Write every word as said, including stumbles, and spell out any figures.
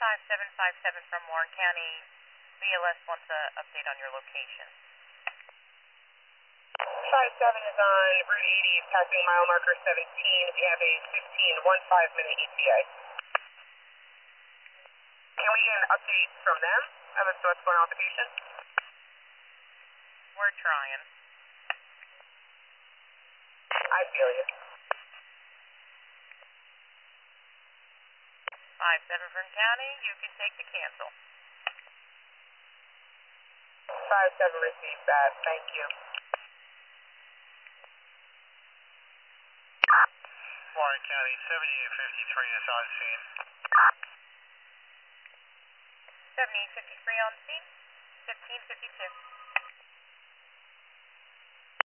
five seven five seven from Warren County. B L S wants an update on your location. five seven is on Route eighty, passing mile marker seventeen. We have a fifteen fifteen minute E T A. Can we get an update from them as to what's going on with the patient? We're trying. I feel you. five seven from County, you can take the cancel. five seven received that, thank you. Warren County, seventy-eight fifty-three is on scene. seventy-eight fifty-three on scene, fifteen fifty-two.